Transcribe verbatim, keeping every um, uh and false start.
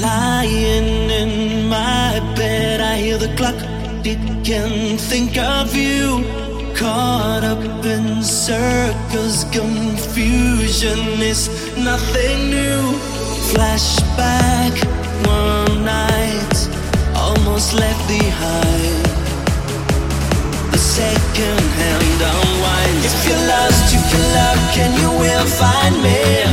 Lying in my bed, I hear the clock tick and think of you. Caught up in circles, confusion is nothing new. Flashback, one night, almost left behind. The second hand unwind. If you're lost, you can love, and you will find me.